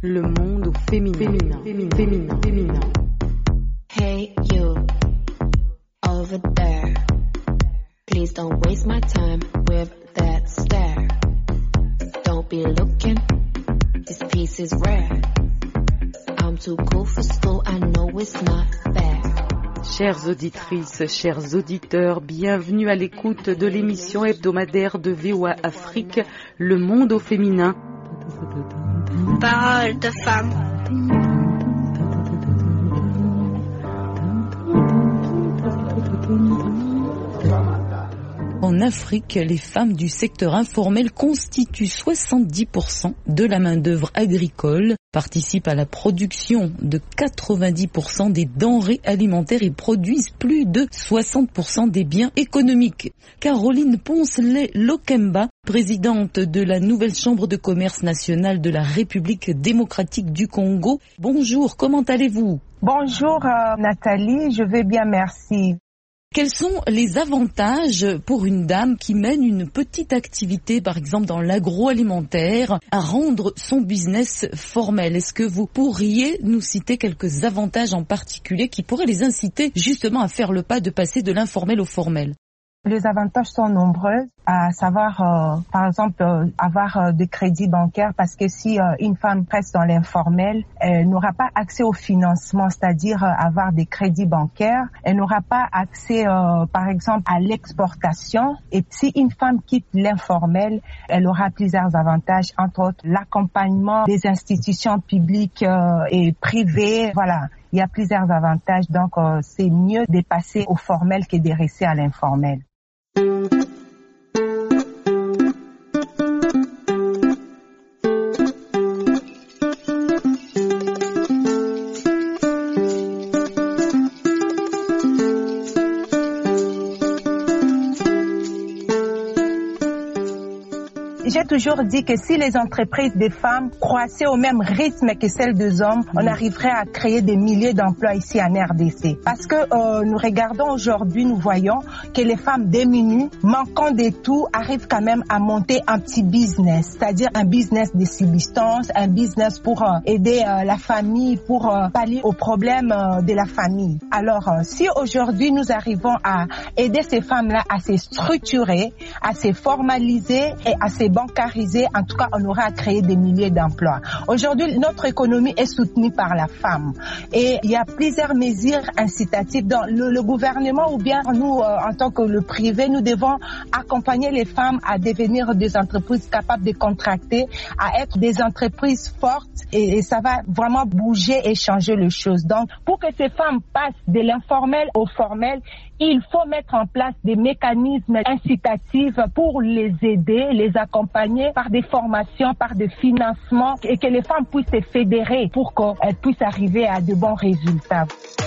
Le monde au féminin. Hey you, over there. Please don't waste my time with that stare. Don't be looking, this piece is rare. I'm too cool for school, I know it's not fair. Chères auditrices, chers auditeurs, bienvenue à l'écoute de l'émission hebdomadaire de VOA Afrique, Le monde au féminin. Parole de femme. En Afrique, les femmes du secteur informel constituent 70% de la main-d'œuvre agricole, participent à la production de 90% des denrées alimentaires et produisent plus de 60% des biens économiques. Caroline Poncelet-Lokemba, présidente de la nouvelle chambre de commerce nationale de la République démocratique du Congo. Bonjour, comment allez-vous? Bonjour Nathalie, je vais bien, merci. Quels sont les avantages pour une dame qui mène une petite activité, par exemple dans l'agroalimentaire, à rendre son business formel? Est-ce que vous pourriez nous citer quelques avantages en particulier qui pourraient les inciter justement à faire le pas de passer de l'informel au formel? Les avantages sont nombreux, à savoir, par exemple, avoir des crédits bancaires, parce que si une femme reste dans l'informel, elle n'aura pas accès au financement, c'est-à-dire avoir des crédits bancaires. Elle n'aura pas accès, par exemple, à l'exportation. Et si une femme quitte l'informel, elle aura plusieurs avantages, entre autres l'accompagnement des institutions publiques et privées. Voilà. Il y a plusieurs avantages, donc c'est mieux de passer au formel que de rester à l'informel. J'ai toujours dit que si les entreprises des femmes croissaient au même rythme que celles des hommes, on arriverait à créer des milliers d'emplois ici en RDC. Parce que nous regardons aujourd'hui, nous voyons que les femmes diminuent, manquant de tout, arrivent quand même à monter un petit business, c'est-à-dire un business de subsistance, un business pour aider la famille, pour pallier aux problèmes de la famille. Alors, si aujourd'hui nous arrivons à aider ces femmes-là à se structurer, à se formaliser et à se bancariser, en tout cas, on aura à créer des milliers d'emplois. Aujourd'hui, notre économie est soutenue par la femme et il y a plusieurs mesures incitatives dans le gouvernement ou bien nous, en tant que le privé, nous devons accompagner les femmes à devenir des entreprises capables de contracter, à être des entreprises fortes et ça va vraiment bouger et changer les choses. Donc, pour que ces femmes passent de l'informel au formel, il faut mettre en place des mécanismes incitatifs pour les aider, les accompagner par des formations, par des financements et que les femmes puissent se fédérer pour qu'elles puissent arriver à de bons résultats.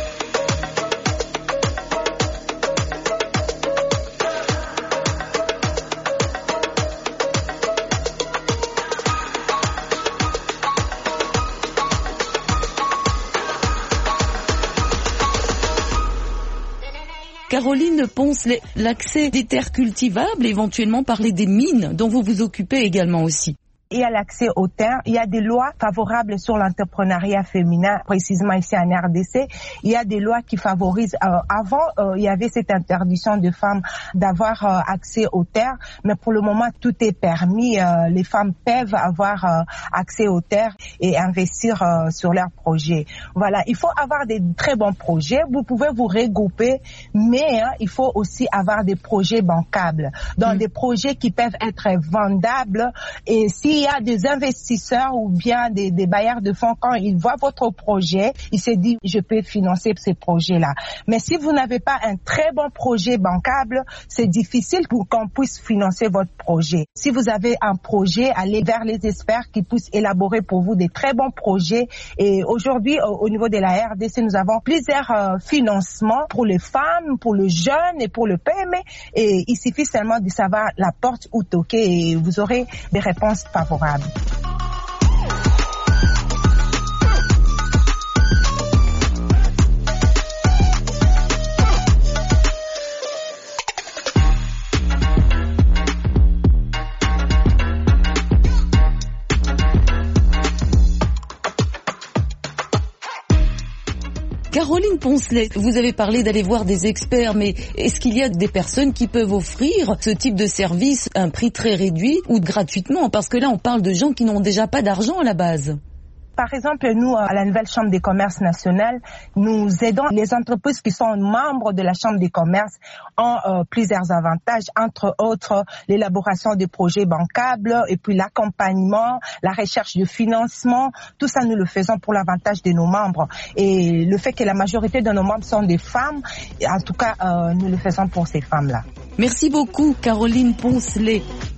Caroline Poncelet, l'accès des terres cultivables, éventuellement parler des mines dont vous vous occupez également aussi. Il y a l'accès aux terres, il y a des lois favorables sur l'entrepreneuriat féminin, précisément ici en RDC. Il y a des lois qui favorisent. Avant, il y avait cette interdiction de femmes d'avoir accès aux terres, mais pour le moment, tout est permis. Les femmes peuvent avoir accès aux terres et investir sur leurs projets. Voilà, il faut avoir des très bons projets. Vous pouvez vous regrouper, mais il faut aussi avoir des projets bancables, donc des projets qui peuvent être vendables. Et s'il y a des investisseurs ou bien des bailleurs de fonds, quand ils voient votre projet, ils se disent je peux financer ces projets-là. Mais si vous n'avez pas un très bon projet bancable, c'est difficile pour qu'on puisse financer votre projet. Si vous avez un projet, allez vers les experts qui puissent élaborer pour vous des très bons projets. Et aujourd'hui, au niveau de la RDC, nous avons plusieurs financements pour les femmes, pour les jeunes et pour le PME. Et il suffit seulement de savoir la porte où toquer et vous aurez des réponses favorables. Caroline Poncelet, vous avez parlé d'aller voir des experts, mais est-ce qu'il y a des personnes qui peuvent offrir ce type de service à un prix très réduit ou gratuitement? Parce que là, on parle de gens qui n'ont déjà pas d'argent à la base. Par exemple, nous, à la nouvelle Chambre des commerces nationale, nous aidons les entreprises qui sont membres de la Chambre des commerces en plusieurs avantages, entre autres l'élaboration des projets bancables et puis l'accompagnement, la recherche de financement. Tout ça, nous le faisons pour l'avantage de nos membres. Et le fait que la majorité de nos membres sont des femmes, en tout cas, nous le faisons pour ces femmes-là. Merci beaucoup, Caroline Poncelet.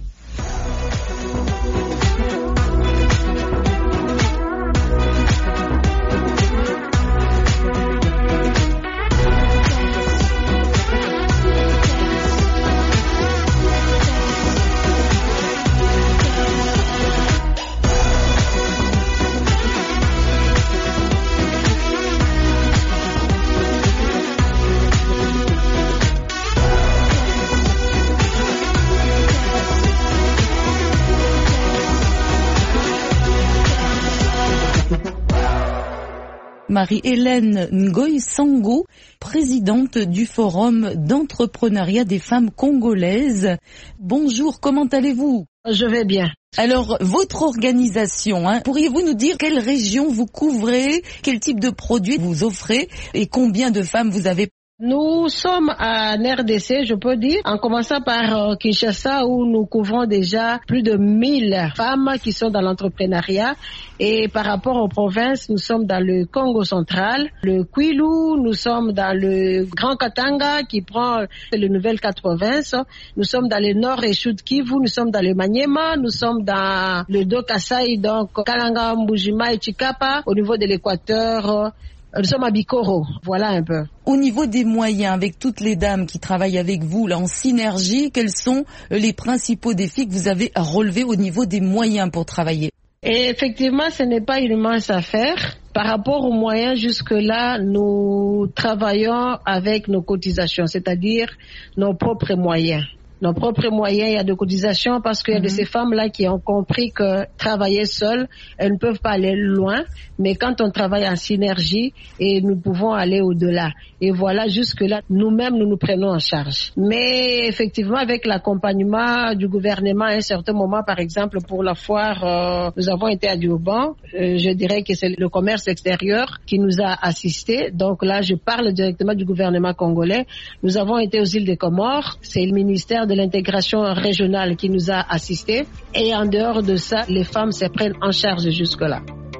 Marie-Hélène Ngoy Sango, présidente du Forum d'entrepreneuriat des femmes congolaises. Bonjour, comment allez-vous? Je vais bien. Alors, votre organisation, pourriez-vous nous dire quelle région vous couvrez, quel type de produits vous offrez et combien de femmes vous avez? Nous sommes en RDC, je peux dire, en commençant par Kinshasa où nous couvrons déjà plus de 1000 femmes qui sont dans l'entrepreneuriat. Et par rapport aux provinces, nous sommes dans le Congo central, le Kwilu, nous sommes dans le Grand Katanga qui prend le Nouvelle 4 provinces, nous sommes dans le Nord et Sud Kivu, nous sommes dans le Maniema, nous sommes dans le Do-Kasai, donc Kalanga, Mbujima et Chikapa, au niveau de l'Équateur. Nous sommes à Bikoro, voilà un peu. Au niveau des moyens, avec toutes les dames qui travaillent avec vous, là, en synergie, quels sont les principaux défis que vous avez à relever au niveau des moyens pour travailler? Et effectivement, ce n'est pas une immense affaire. Par rapport aux moyens, jusque-là, nous travaillons avec nos cotisations, c'est-à-dire nos propres moyens. Nos propres moyens, il y a de cotisations parce qu'il y a de ces femmes-là qui ont compris que travailler seules, elles ne peuvent pas aller loin. Mais quand on travaille en synergie, et nous pouvons aller au-delà. Et voilà, jusque-là, nous-mêmes, nous nous prenons en charge. Mais effectivement, avec l'accompagnement du gouvernement, à un certain moment, par exemple, pour la foire, nous avons été à Durban. Je dirais que c'est le commerce extérieur qui nous a assistés. Donc là, je parle directement du gouvernement congolais. Nous avons été aux îles des Comores. C'est le ministère de l'intégration régionale qui nous a assistés. Et en dehors de ça, les femmes se prennent en charge jusque-là.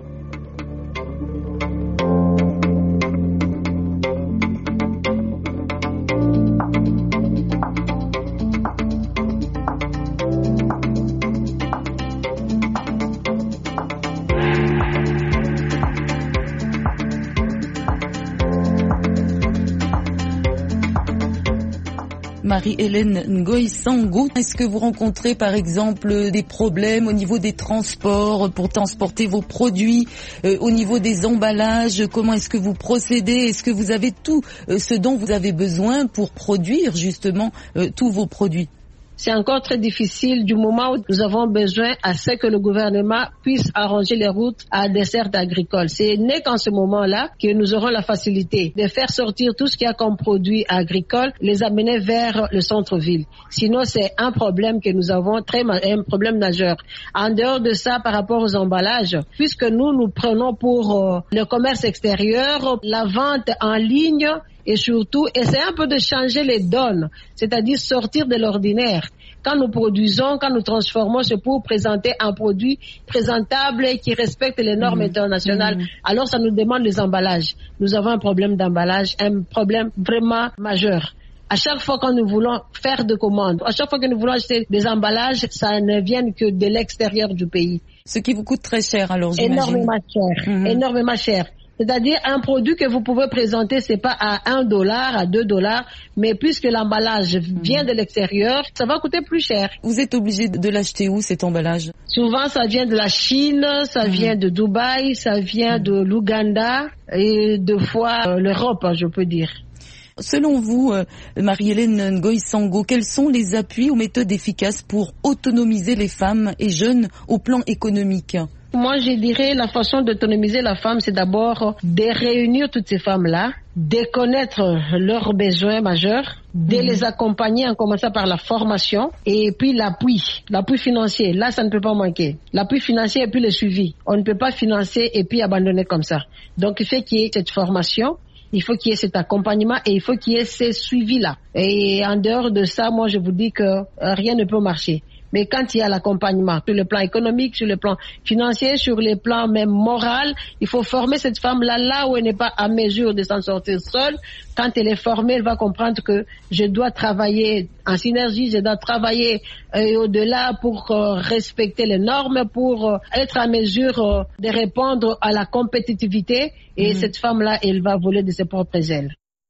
Marie-Hélène Ngoy Sango, est-ce que vous rencontrez par exemple des problèmes au niveau des transports pour transporter vos produits, au niveau des emballages? Comment est-ce que vous procédez? Est-ce que vous avez tout ce dont vous avez besoin pour produire justement tous vos produits? C'est encore très difficile du moment où nous avons besoin à ce que le gouvernement puisse arranger les routes à dessert agricole. C'est né qu'en ce moment-là que nous aurons la facilité de faire sortir tout ce qu'il y a comme produits agricoles, les amener vers le centre-ville. Sinon, c'est un problème que nous avons, un problème majeur. En dehors de ça, par rapport aux emballages, puisque nous prenons pour le commerce extérieur, la vente en ligne, et surtout, essayer un peu de changer les donnes, c'est-à-dire sortir de l'ordinaire. Quand nous produisons, quand nous transformons, c'est pour présenter un produit présentable qui respecte les normes internationales. Alors, ça nous demande les emballages. Nous avons un problème d'emballage, un problème vraiment majeur. À chaque fois que nous voulons faire des commandes, à chaque fois que nous voulons acheter des emballages, ça ne vient que de l'extérieur du pays. Ce qui vous coûte très cher, alors j'imagine. Énormément cher, énormément cher. C'est-à-dire un produit que vous pouvez présenter, c'est pas à $1, à $2, mais puisque l'emballage vient de l'extérieur, ça va coûter plus cher. Vous êtes obligé de l'acheter où, cet emballage? Souvent, ça vient de la Chine, ça vient de Dubaï, ça vient de l'Ouganda et deux fois l'Europe, je peux dire. Selon vous, Marie-Hélène Ngoy Sango, quels sont les appuis ou méthodes efficaces pour autonomiser les femmes et jeunes au plan économique? Moi, je dirais la façon d'autonomiser la femme, c'est d'abord de réunir toutes ces femmes-là, de connaître leurs besoins majeurs, de les accompagner en commençant par la formation et puis l'appui financier. Là, ça ne peut pas manquer. L'appui financier et puis le suivi. On ne peut pas financer et puis abandonner comme ça. Donc, il faut qu'il y ait cette formation. Il faut qu'il y ait cet accompagnement et il faut qu'il y ait ces suivis-là. Et en dehors de ça, moi, je vous dis que rien ne peut marcher. Mais quand il y a l'accompagnement, sur le plan économique, sur le plan financier, sur le plan même moral, il faut former cette femme-là là où elle n'est pas à mesure de s'en sortir seule. Quand elle est formée, elle va comprendre que je dois travailler en synergie, je dois travailler au-delà pour respecter les normes, pour être à mesure de répondre à la compétitivité. Et cette femme-là, elle va voler de ses propres ailes.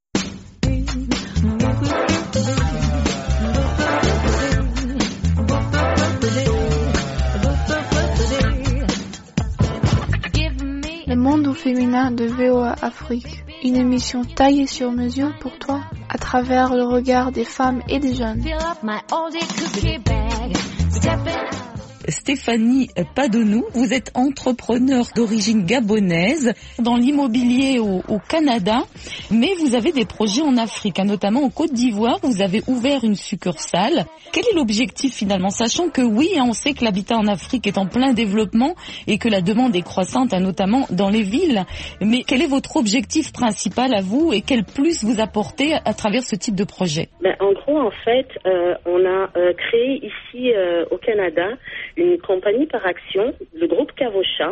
Le monde au féminin de VOA Afrique, une émission taillée sur mesure pour toi à travers le regard des femmes et des jeunes. Stéphanie Padonou, vous êtes entrepreneur d'origine gabonaise dans l'immobilier au Canada, mais vous avez des projets en Afrique, notamment en Côte d'Ivoire. Vous avez ouvert une succursale. Quel est l'objectif finalement, sachant que oui, on sait que l'habitat en Afrique est en plein développement et que la demande est croissante, notamment dans les villes. Mais quel est votre objectif principal à vous et quel plus vous apportez à travers ce type de projet? En gros, en fait, on a créé ici au Canada une compagnie par action, le groupe Kavosha.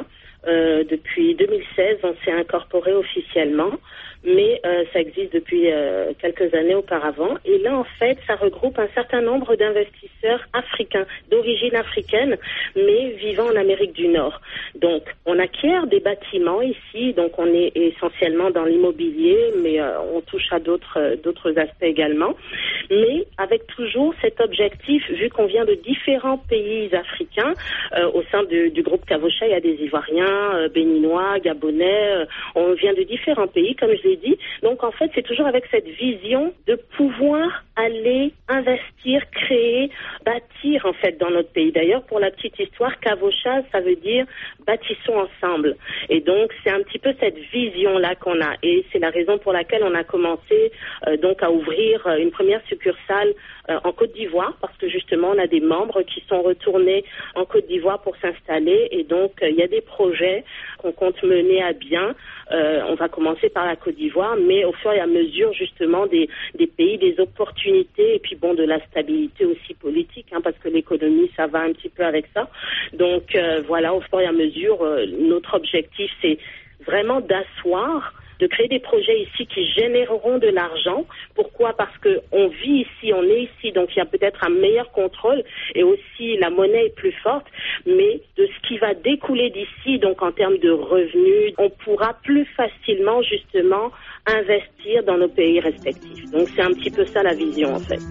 Depuis 2016, on s'est incorporé officiellement, mais ça existe depuis quelques années auparavant. Et là, en fait, ça regroupe un certain nombre d'investisseurs africains, d'origine africaine, mais vivant en Amérique du Nord. Donc, on acquiert des bâtiments ici, donc on est essentiellement dans l'immobilier, mais on touche à d'autres aspects également. Mais avec toujours cet objectif, vu qu'on vient de différents pays africains, au sein du groupe Kavosha, il y a des Ivoiriens, Béninois, Gabonais, on vient de différents pays, comme je l'ai dit. Donc en fait, c'est toujours avec cette vision de pouvoir aller investir, créer, bâtir en fait dans notre pays. D'ailleurs, pour la petite histoire, Kavosha, ça veut dire bâtissons ensemble. Et donc c'est un petit peu cette vision-là qu'on a. Et c'est la raison pour laquelle on a commencé donc à ouvrir une première succursale en Côte d'Ivoire, parce que justement on a des membres qui sont retournés en Côte d'Ivoire pour s'installer. Et donc il y a des projets qu'on compte mener à bien. On va commencer par la Côte d'Ivoire, mais au fur et à mesure justement des pays, des opportunités et puis bon, de la stabilité aussi politique, parce que l'économie ça va un petit peu avec ça. Donc voilà, au fur et à mesure, notre objectif c'est vraiment d'asseoir, de créer des projets ici qui généreront de l'argent. Pourquoi? Parce que on vit ici, on est ici, donc il y a peut-être un meilleur contrôle et aussi la monnaie est plus forte, mais de ce qui va découler d'ici, donc en termes de revenus, on pourra plus facilement justement investir dans nos pays respectifs. Donc c'est un petit peu ça la vision en fait.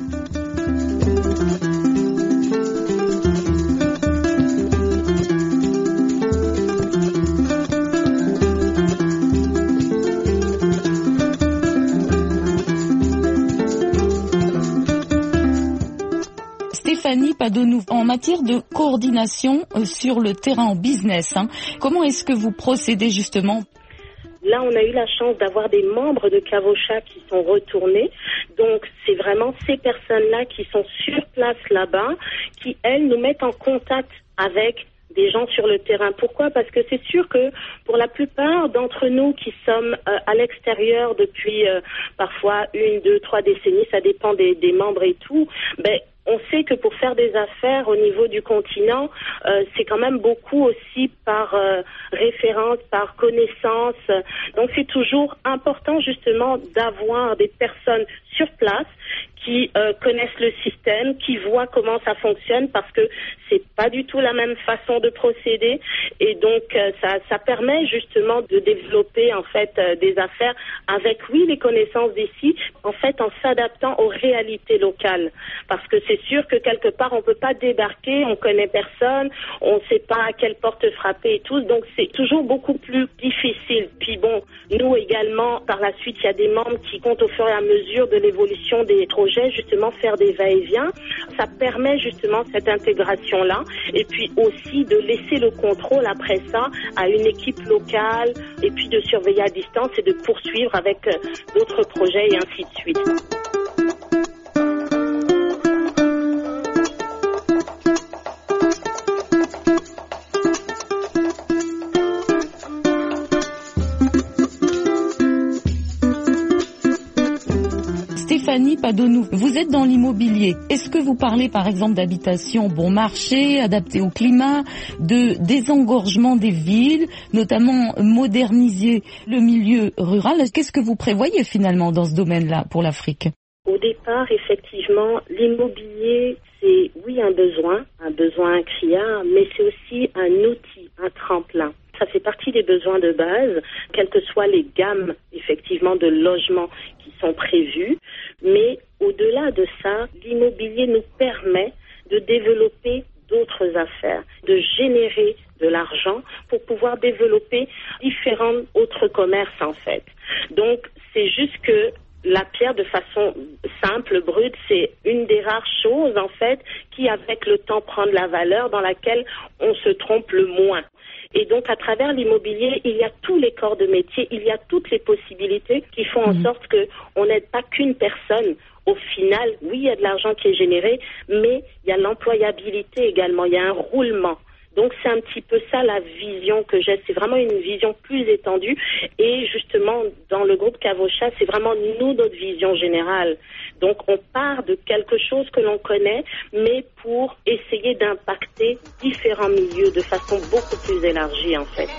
Stéphanie Padonou, en matière de coordination sur le terrain en business, comment est-ce que vous procédez justement? Là, on a eu la chance d'avoir des membres de Kavosha qui sont retournés. Donc, c'est vraiment ces personnes-là qui sont sur place là-bas, qui, elles, nous mettent en contact avec des gens sur le terrain. Pourquoi? Parce que c'est sûr que pour la plupart d'entre nous qui sommes à l'extérieur depuis parfois 1, 2, 3 décennies, ça dépend des membres et tout, on sait que pour faire des affaires au niveau du continent, c'est quand même beaucoup aussi par référence, par connaissance. Donc c'est toujours important justement d'avoir des personnes sur place qui connaissent le système, qui voient comment ça fonctionne, parce que c'est pas du tout la même façon de procéder. Et donc ça permet justement de développer en fait des affaires avec les connaissances d'ici, en fait en s'adaptant aux réalités locales. Parce que c'est sûr que quelque part on peut pas débarquer, on connaît personne, on sait pas à quelle porte frapper et tout, donc c'est toujours beaucoup plus difficile. Puis bon, nous également par la suite il y a des membres qui comptent au fur et à mesure de l'évolution des projets projet justement faire des va-et-vient. Ça permet justement cette intégration-là et puis aussi de laisser le contrôle après ça à une équipe locale et puis de surveiller à distance et de poursuivre avec d'autres projets et ainsi de suite. Stéphanie Padonou, vous êtes dans l'immobilier. Est-ce que vous parlez par exemple d'habitation bon marché, adaptée au climat, de désengorgement des villes, notamment moderniser le milieu rural? Qu'est-ce que vous prévoyez finalement dans ce domaine-là pour l'Afrique? Au départ, effectivement, l'immobilier, c'est oui un besoin criard, mais c'est aussi un outil, un tremplin. Ça fait partie des besoins de base, quelles que soient les gammes, effectivement, de logements qui sont prévus. Mais au-delà de ça, l'immobilier nous permet de développer d'autres affaires, de générer de l'argent pour pouvoir développer différents autres commerces, en fait. Donc, c'est juste que la pierre, de façon simple, brute, c'est une des rares choses, en fait, qui, avec le temps, prend de la valeur, dans laquelle on se trompe le moins. Et donc, à travers l'immobilier, il y a tous les corps de métier, il y a toutes les possibilités qui font en sorte qu'on n'aide pas qu'une personne. Au final, oui, il y a de l'argent qui est généré, mais il y a l'employabilité également, il y a un roulement. Donc, c'est un petit peu ça la vision que j'ai. C'est vraiment une vision plus étendue. Et justement, dans le groupe Cavocha, c'est vraiment nous, notre vision générale. Donc, on part de quelque chose que l'on connaît, mais pour essayer d'impacter différents milieux de façon beaucoup plus élargie, en fait.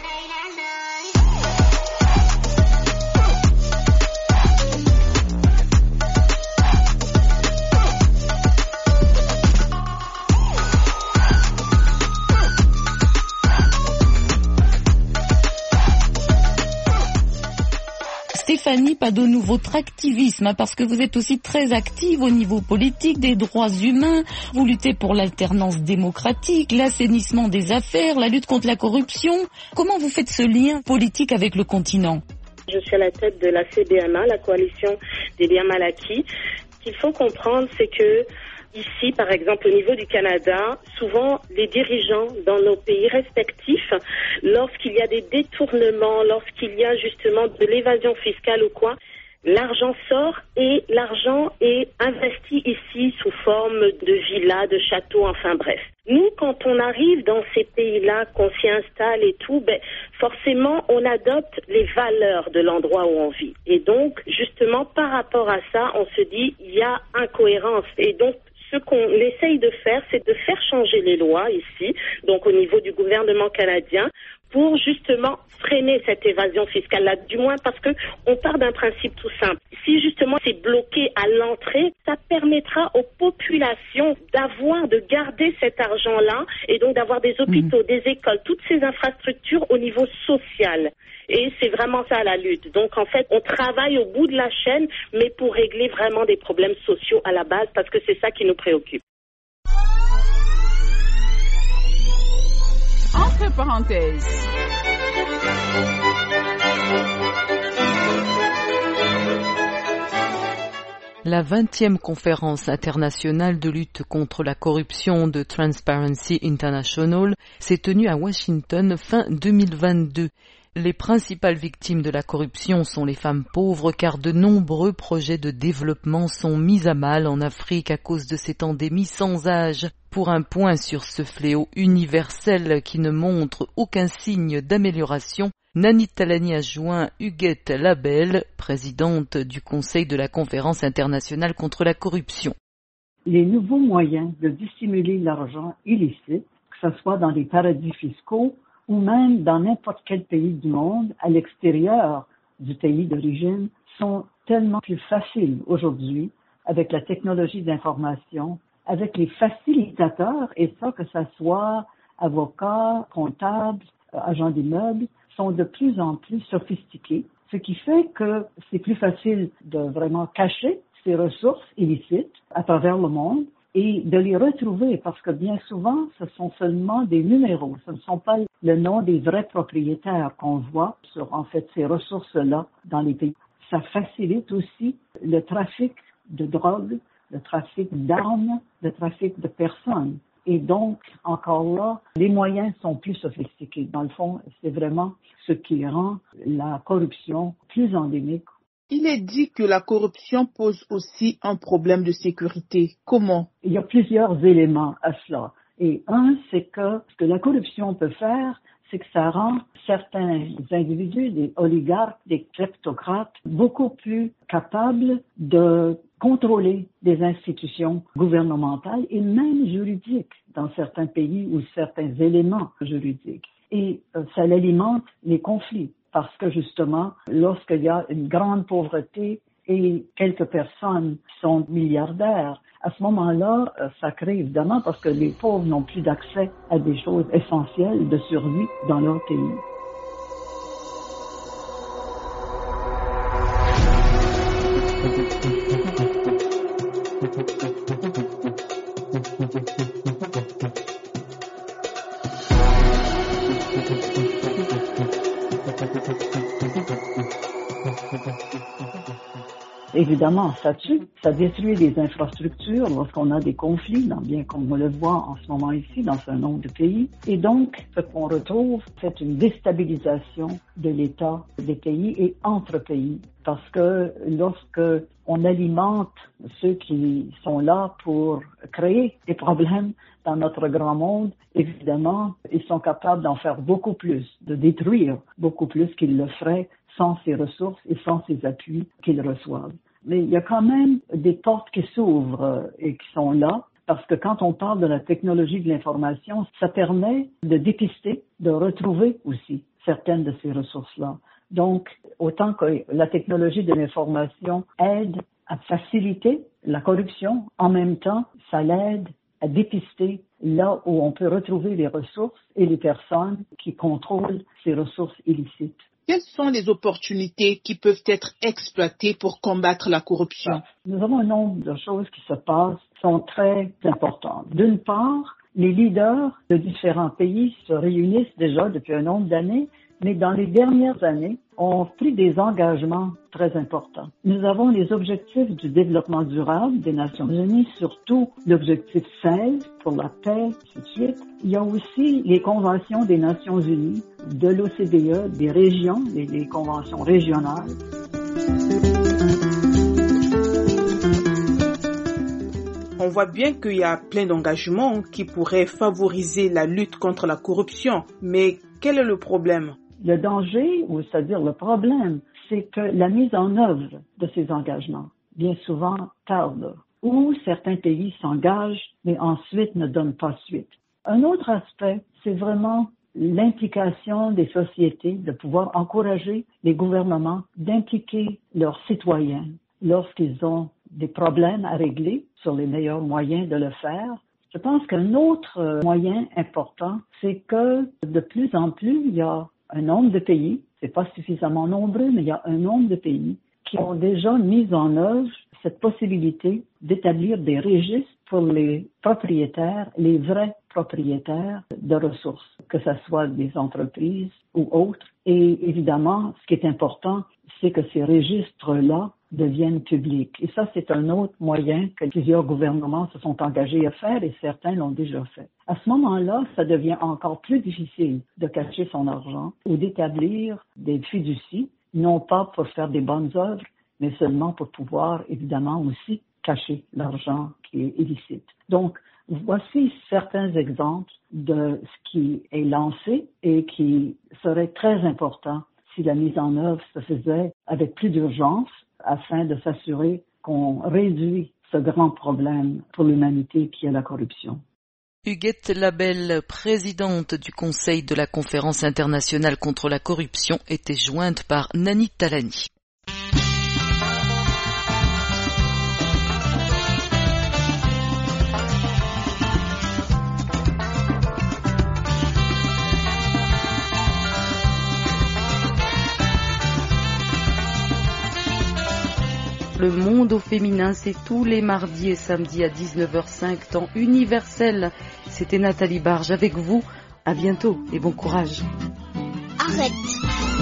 Stéphanie Padonou, votre activisme, parce que vous êtes aussi très active au niveau politique, des droits humains, vous luttez pour l'alternance démocratique, l'assainissement des affaires, la lutte contre la corruption. Comment vous faites ce lien politique avec le continent? Je suis à la tête de la CBMA, la coalition des biens mal acquis. Ce qu'il faut comprendre, c'est que ici, par exemple, au niveau du Canada, souvent, les dirigeants dans nos pays respectifs, lorsqu'il y a des détournements, lorsqu'il y a justement de l'évasion fiscale ou quoi, l'argent sort et l'argent est investi ici sous forme de villas, de châteaux, enfin bref. Nous, quand on arrive dans ces pays-là, qu'on s'y installe et tout, forcément, on adopte les valeurs de l'endroit où on vit. Et donc, justement, par rapport à ça, on se dit, il y a incohérence. Et donc, ce qu'on essaye de faire, c'est de faire changer les lois ici, donc au niveau du gouvernement canadien, pour justement freiner cette évasion fiscale-là, du moins parce que on part d'un principe tout simple. Si justement c'est bloqué à l'entrée, ça permettra aux populations de garder cet argent-là et donc d'avoir des hôpitaux, des écoles, toutes ces infrastructures au niveau social. Et c'est vraiment ça la lutte. Donc en fait, on travaille au bout de la chaîne, mais pour régler vraiment des problèmes sociaux à la base, parce que c'est ça qui nous préoccupe. Entre parenthèses. La 20e conférence internationale de lutte contre la corruption de Transparency International s'est tenue à Washington fin 2022. Les principales victimes de la corruption sont les femmes pauvres car de nombreux projets de développement sont mis à mal en Afrique à cause de cette endémie sans âge. Pour un point sur ce fléau universel qui ne montre aucun signe d'amélioration, Nani Talani a joint Huguette Labelle, présidente du Conseil de la Conférence internationale contre la corruption. Les nouveaux moyens de dissimuler l'argent illicite, que ce soit dans les paradis fiscaux ou même dans n'importe quel pays du monde, à l'extérieur du pays d'origine, sont tellement plus faciles aujourd'hui avec la technologie d'information, avec les facilitateurs, et ça, que ce soit avocats, comptables, agents d'immeubles, sont de plus en plus sophistiqués, ce qui fait que c'est plus facile de vraiment cacher ces ressources illicites à travers le monde et de les retrouver, parce que bien souvent, ce sont seulement des numéros, ce ne sont pas le nom des vrais propriétaires qu'on voit sur, en fait, ces ressources-là dans les pays. Ça facilite aussi le trafic de drogue, de trafic d'armes, de trafic de personnes. Et donc, encore là, les moyens sont plus sophistiqués. Dans le fond, c'est vraiment ce qui rend la corruption plus endémique. Il est dit que la corruption pose aussi un problème de sécurité. Comment? Il y a plusieurs éléments à cela. Et un, c'est que ce que la corruption peut faire, c'est que ça rend certains individus, des oligarques, des kleptocrates, beaucoup plus capables de contrôler des institutions gouvernementales et même juridiques dans certains pays ou certains éléments juridiques. Et ça alimente les conflits parce que justement, lorsqu'il y a une grande pauvreté et quelques personnes qui sont milliardaires, à ce moment-là, ça crée évidemment parce que les pauvres n'ont plus d'accès à des choses essentielles de survie dans leur pays. Évidemment, ça tue, ça détruit les infrastructures lorsqu'on a des conflits, bien comme on le voit en ce moment ici dans un nombre de pays. Et donc, ce qu'on retrouve, c'est une déstabilisation de l'État des pays et entre pays. Parce que lorsque on alimente ceux qui sont là pour créer des problèmes dans notre grand monde, évidemment, ils sont capables d'en faire beaucoup plus, de détruire beaucoup plus qu'ils le feraient sans ces ressources et sans ces appuis qu'ils reçoivent. Mais il y a quand même des portes qui s'ouvrent et qui sont là, parce que quand on parle de la technologie de l'information, ça permet de dépister, de retrouver aussi certaines de ces ressources-là. Donc, autant que la technologie de l'information aide à faciliter la corruption, en même temps, ça l'aide à dépister là où on peut retrouver les ressources et les personnes qui contrôlent ces ressources illicites. Quelles sont les opportunités qui peuvent être exploitées pour combattre la corruption? Nous avons un nombre de choses qui se passent, qui sont très importantes. D'une part, les leaders de différents pays se réunissent déjà depuis un nombre d'années, mais dans les dernières années, ont pris des engagements très importants. Nous avons les objectifs du développement durable des Nations Unies, surtout l'objectif 16 pour la paix, ainsi de suite. Il y a aussi les conventions des Nations Unies, de l'OCDE, des régions, les conventions régionales. On voit bien qu'il y a plein d'engagements qui pourraient favoriser la lutte contre la corruption, mais quel est le problème? Le danger, ou c'est-à-dire le problème, c'est que la mise en œuvre de ces engagements, bien souvent, tarde, ou certains pays s'engagent, mais ensuite ne donnent pas suite. Un autre aspect, c'est vraiment l'implication des sociétés, de pouvoir encourager les gouvernements d'impliquer leurs citoyens lorsqu'ils ont des problèmes à régler sur les meilleurs moyens de le faire. Je pense qu'un autre moyen important, c'est que de plus en plus, il y a un nombre de pays, c'est pas suffisamment nombreux, mais il y a un nombre de pays qui ont déjà mis en œuvre cette possibilité d'établir des registres pour les propriétaires, les vrais propriétaires de ressources, que ce soit des entreprises ou autres. Et évidemment, ce qui est important, c'est que ces registres-là deviennent publics. Et ça, c'est un autre moyen que plusieurs gouvernements se sont engagés à faire et certains l'ont déjà fait. À ce moment-là, ça devient encore plus difficile de cacher son argent ou d'établir des fiducies, non pas pour faire des bonnes œuvres, mais seulement pour pouvoir, évidemment, aussi cacher l'argent qui est illicite. Donc, voici certains exemples de ce qui est lancé et qui serait très important si la mise en œuvre se faisait avec plus d'urgence afin de s'assurer qu'on réduit ce grand problème pour l'humanité qui est la corruption. Huguette Labelle, présidente du Conseil de la Conférence internationale contre la corruption, était jointe par Nani Talani. Le monde au féminin, c'est tous les mardis et samedis à 19h05, temps universel. C'était Nathalie Barge avec vous. À bientôt et bon courage. Arrête.